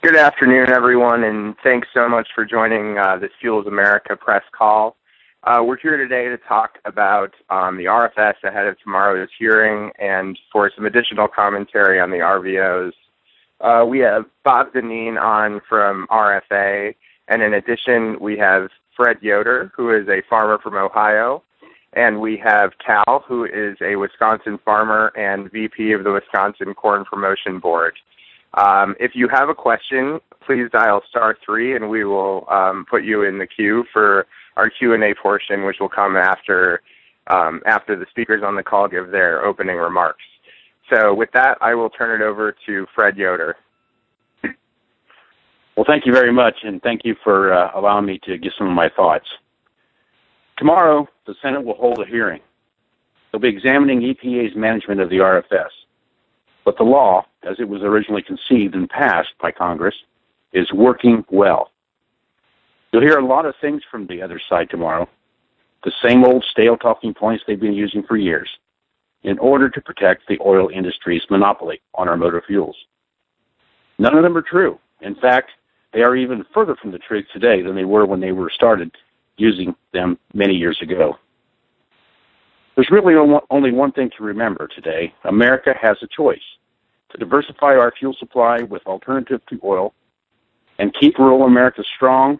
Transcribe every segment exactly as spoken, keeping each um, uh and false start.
Good afternoon, everyone, and thanks so much for joining uh, this Fuels America press call. Uh, we're here today to talk about um, the R F S ahead of tomorrow's hearing and for some additional commentary on the R V Os. Uh, we have Bob Dineen on from R F A, and in addition, we have Fred Yoder, who is a farmer from Ohio, and we have Cal, who is a Wisconsin farmer and V P of the Wisconsin Corn Promotion Board. Um, if you have a question, please dial star three, and we will um, put you in the queue for our Q and A portion, which will come after um, after the speakers on the call give their opening remarks. So with that, I will turn it over to Fred Yoder. Well, thank you very much, and thank you for uh, allowing me to give some of my thoughts. Tomorrow, the Senate will hold a hearing. They'll be examining E P A's management of the R F S. But the law, as it was originally conceived and passed by Congress, is working well. You'll hear a lot of things from the other side tomorrow, the same old stale talking points they've been using for years, in order to protect the oil industry's monopoly on our motor fuels. None of them are true. In fact, they are even further from the truth today than they were when they were started using them many years ago. There's really only one thing to remember today. America has a choice: to diversify our fuel supply with alternative to oil and keep rural America strong,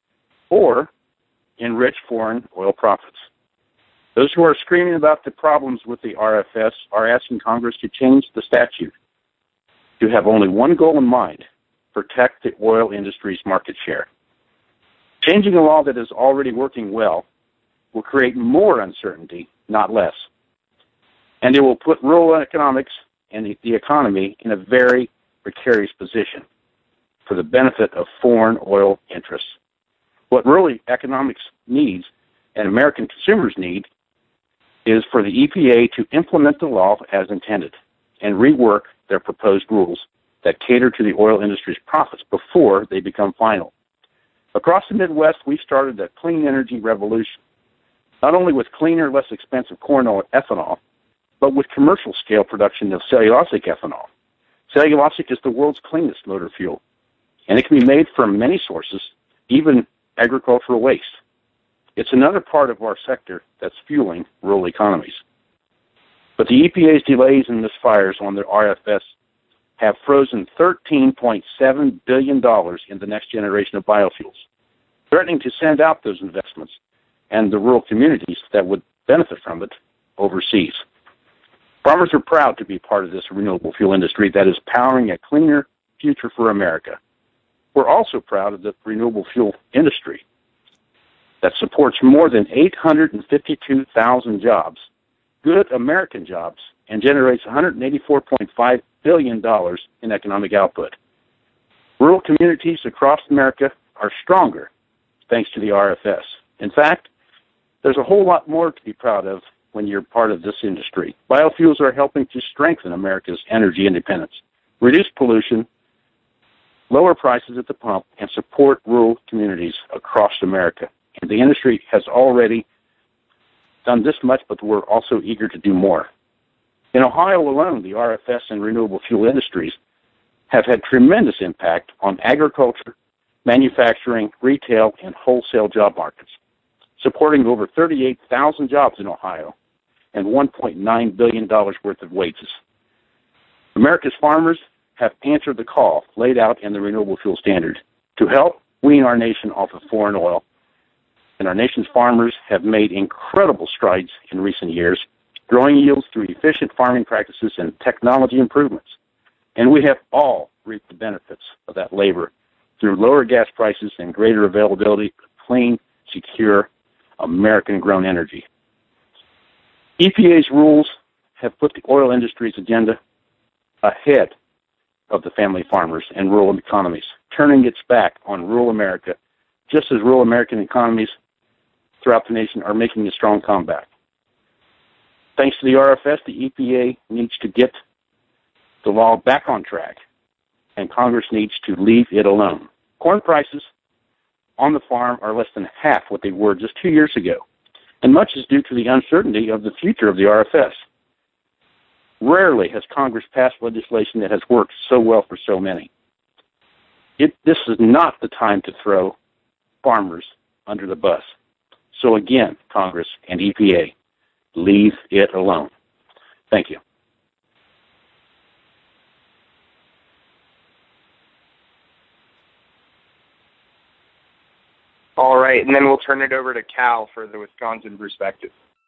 or enrich foreign oil profits. Those who are screaming about the problems with the R F S are asking Congress to change the statute to have only one goal in mind: protect the oil industry's market share. Changing a law that is already working well will create more uncertainty, not less. And it will put rural economics and the, the economy in a very precarious position for the benefit of foreign oil interests. What rural economics needs and American consumers need is for the E P A to implement the law as intended and rework their proposed rules that cater to the oil industry's profits before they become final. Across the Midwest, we started a clean energy revolution, not only with cleaner, less expensive corn oil ethanol, but with commercial-scale production of cellulosic ethanol. Cellulosic is the world's cleanest motor fuel, and it can be made from many sources, even agricultural waste. It's another part of our sector that's fueling rural economies. But the E P A's delays and misfires on the R F S have frozen thirteen point seven billion dollars in the next generation of biofuels, threatening to send out those investments and the rural communities that would benefit from it overseas. Farmers are proud to be part of this renewable fuel industry that is powering a cleaner future for America. We're also proud of the renewable fuel industry that supports more than eight hundred fifty-two thousand jobs, good American jobs, and generates one hundred eighty-four point five billion dollars in economic output. Rural communities across America are stronger thanks to the R F S. In fact, there's a whole lot more to be proud of when you're part of this industry. Biofuels are helping to strengthen America's energy independence, reduce pollution, lower prices at the pump, and support rural communities across America. And the industry has already done this much, but we're also eager to do more. In Ohio alone, the R F S and renewable fuel industries have had tremendous impact on agriculture, manufacturing, retail, and wholesale job markets, supporting over thirty-eight thousand jobs in Ohio and one point nine billion dollars worth of wages. America's farmers have answered the call laid out in the Renewable Fuel Standard to help wean our nation off of foreign oil, and our nation's farmers have made incredible strides in recent years, growing yields through efficient farming practices and technology improvements. And we have all reaped the benefits of that labor through lower gas prices and greater availability of clean, secure, American-grown energy. E P A's rules have put the oil industry's agenda ahead of the family farmers and rural economies, turning its back on rural America, just as rural American economies throughout the nation are making a strong comeback. Thanks to the R F S, the E P A needs to get the law back on track, and Congress needs to leave it alone. Corn prices on the farm are less than half what they were just two years ago, and much is due to the uncertainty of the future of the R F S. Rarely has Congress passed legislation that has worked so well for so many. It, this is not the time to throw farmers under the bus. So again, Congress and E P A, leave it alone. Thank you. All right, and then we'll turn it over to Cal for the Wisconsin perspective.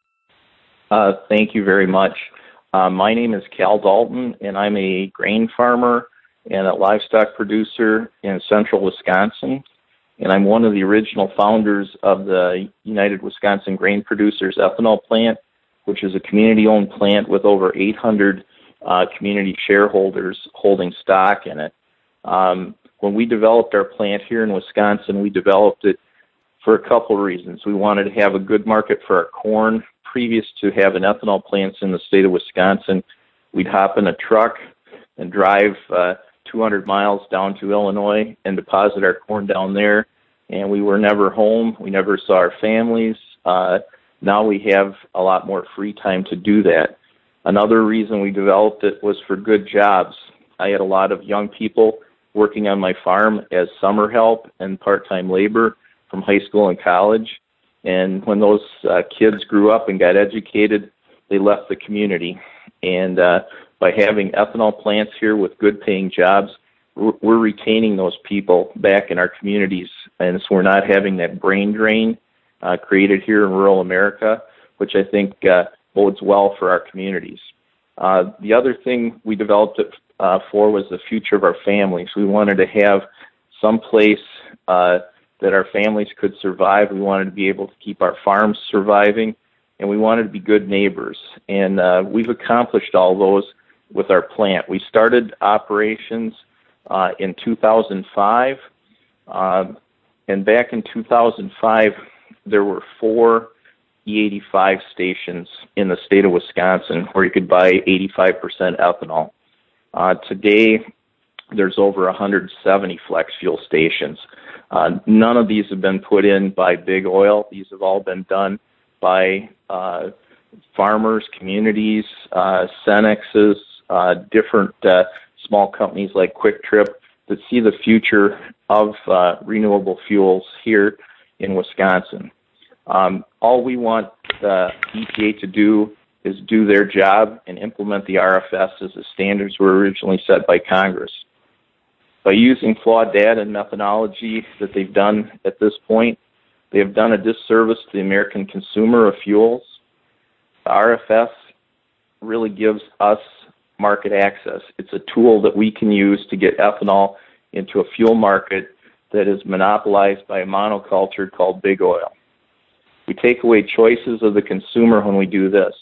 Uh, thank you very much. Uh, my name is Cal Dalton, and I'm a grain farmer and a livestock producer in central Wisconsin. And I'm one of the original founders of the United Wisconsin Grain Producers Ethanol Plant, which is a community-owned plant with over eight hundred uh, community shareholders holding stock in it. Um, when we developed our plant here in Wisconsin, we developed it for a couple of reasons. We wanted to have a good market for our corn. Previous to having ethanol plants in the state of Wisconsin, we'd hop in a truck and drive uh, two hundred miles down to Illinois and deposit our corn down there, and we were never home. We never saw our families. Uh, now we have a lot more free time to do that. Another reason we developed it was for good jobs. I had a lot of young people working on my farm as summer help and part-time labor from high school and college. And when those uh, kids grew up and got educated, they left the community. And uh, by having ethanol plants here with good-paying jobs, we're, we're retaining those people back in our communities. And so we're not having that brain drain uh, created here in rural America, which I think uh, bodes well for our communities. Uh, the other thing we developed it uh, for was the future of our families. We wanted to have some place uh, that our families could survive. We wanted to be able to keep our farms surviving, and we wanted to be good neighbors. And uh, we've accomplished all those with our plant. We started operations uh, in two thousand five, uh, and back in two thousand five, there were four E eighty-five stations in the state of Wisconsin where you could buy eighty-five percent ethanol. Uh, today, there's over one hundred seventy flex fuel stations. Uh, none of these have been put in by big oil. These have all been done by uh, farmers, communities, uh, Cenexes, uh, different uh, small companies like Quick Trip that see the future of uh, renewable fuels here in Wisconsin. Um, all we want the E P A to do is do their job and implement the R F S as the standards were originally set by Congress. By using flawed data and methodology that they've done at this point, they have done a disservice to the American consumer of fuels. The R F S really gives us market access. It's a tool that we can use to get ethanol into a fuel market that is monopolized by a monoculture called big oil. We take away choices of the consumer when we do this.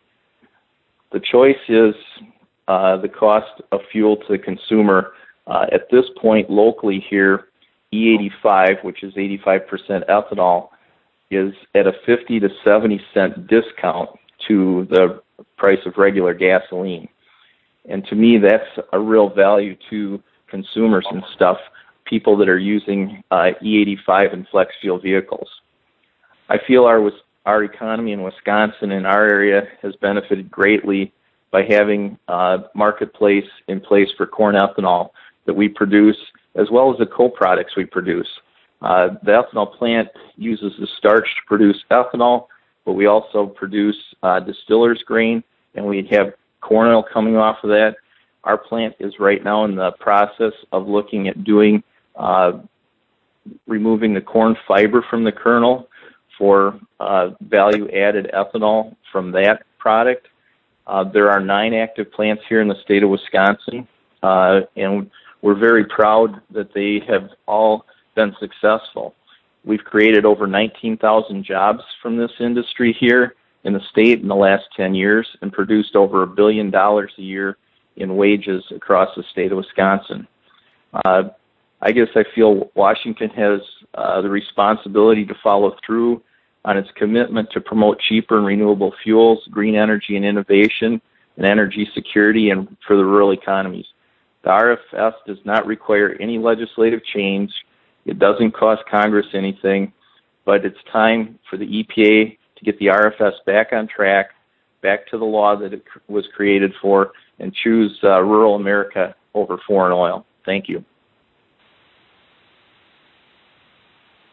The choice is uh, the cost of fuel to the consumer. Uh, at this point, locally here, E eighty-five, which is eighty-five percent ethanol, is at a fifty to seventy cent discount to the price of regular gasoline. And to me, that's a real value to consumers and stuff, people that are using uh, E eighty-five and flex fuel vehicles. I feel our our economy in Wisconsin and our area has benefited greatly by having a marketplace in place for corn ethanol that we produce, as well as the co-products we produce. Uh, the ethanol plant uses the starch to produce ethanol, but we also produce uh, distiller's grain, and we have corn oil coming off of that. Our plant is right now in the process of looking at doing, uh, removing the corn fiber from the kernel for uh, value-added ethanol from that product. Uh, there are nine active plants here in the state of Wisconsin, uh, and we're very proud that they have all been successful. We've created over nineteen thousand jobs from this industry here in the state in the last ten years and produced over a billion dollars a year in wages across the state of Wisconsin. Uh, I guess I feel Washington has uh, the responsibility to follow through on its commitment to promote cheaper and renewable fuels, green energy and innovation, and energy security and for the rural economies. The R F S does not require any legislative change. It doesn't cost Congress anything, but it's time for the E P A to get the R F S back on track, back to the law that it was created for, and choose uh, rural America over foreign oil. Thank you.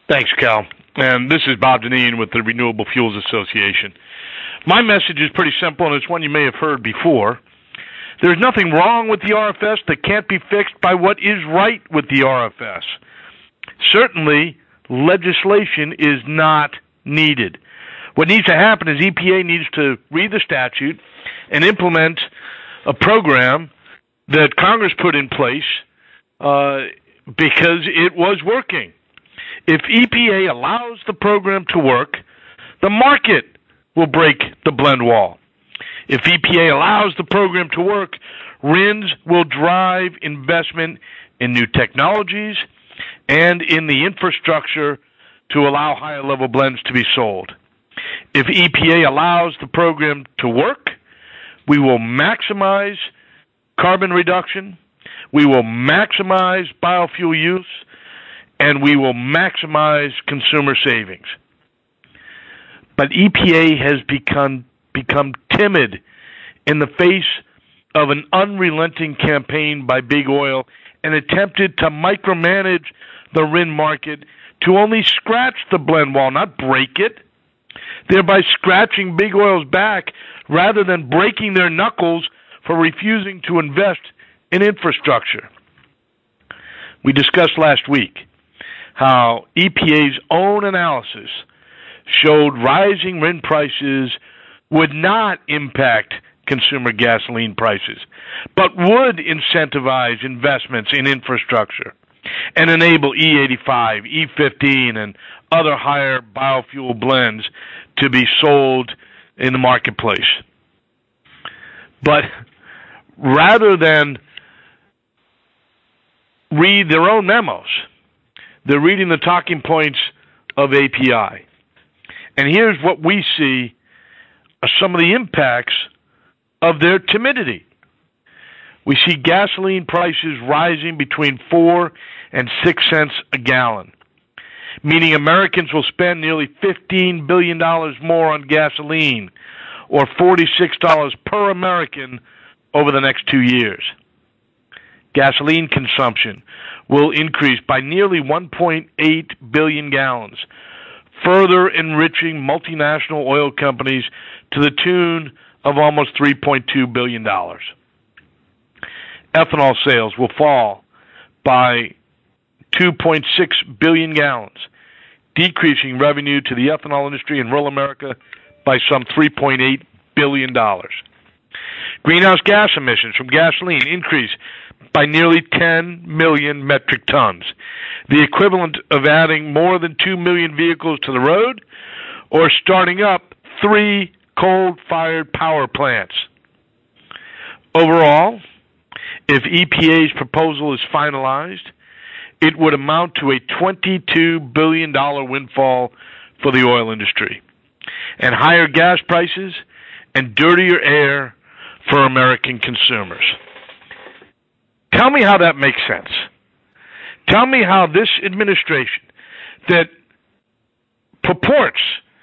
Thanks, Cal. And this is Bob Dineen with the Renewable Fuels Association. My message is pretty simple, and it's one you may have heard before. There's nothing wrong with the R F S that can't be fixed by what is right with the R F S. Certainly, legislation is not needed. What needs to happen is E P A needs to read the statute and implement a program that Congress put in place uh, because it was working. If E P A allows the program to work, the market will break the blend wall. If E P A allows the program to work, R I Ns will drive investment in new technologies and in the infrastructure to allow higher level blends to be sold. If E P A allows the program to work, we will maximize carbon reduction, we will maximize biofuel use, and we will maximize consumer savings. But E P A has become become timid in the face of an unrelenting campaign by Big Oil and attempted to micromanage the R I N market to only scratch the blend wall, not break it, thereby scratching Big Oil's back rather than breaking their knuckles for refusing to invest in infrastructure. We discussed last week how E P A's own analysis showed rising R I N prices would not impact consumer gasoline prices, but would incentivize investments in infrastructure and enable E eighty-five, E fifteen, and other higher biofuel blends to be sold in the marketplace. But rather than read their own memos, they're reading the talking points of A P I. And here's what we see are some of the impacts of their timidity. We see gasoline prices rising between four and six cents a gallon, meaning Americans will spend nearly fifteen billion dollars more on gasoline, or forty-six dollars per American over the next two years. Gasoline consumption will increase by nearly one point eight billion gallons, further enriching multinational oil companies to the tune of almost three point two billion dollars. Ethanol sales will fall by two point six billion gallons, decreasing revenue to the ethanol industry in rural America by some three point eight billion dollars. Greenhouse gas emissions from gasoline increase by nearly ten million metric tons, the equivalent of adding more than two million vehicles to the road or starting up three coal-fired power plants. Overall, if E P A's proposal is finalized, it would amount to a twenty-two billion dollars windfall for the oil industry, and higher gas prices and dirtier air for American consumers. Tell me how that makes sense. Tell me how this administration that purports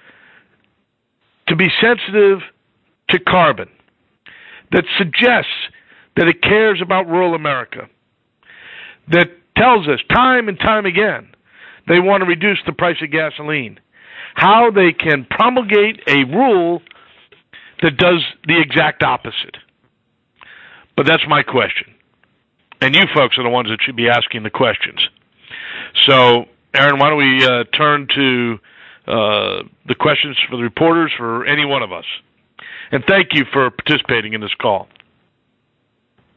to be sensitive to carbon, that suggests that it cares about rural America, that tells us time and time again they want to reduce the price of gasoline, how they can promulgate a rule that does the exact opposite. But that's my question. And you folks are the ones that should be asking the questions. So, Aaron, why don't we uh, turn to uh, the questions for the reporters for any one of us. And thank you for participating in this call.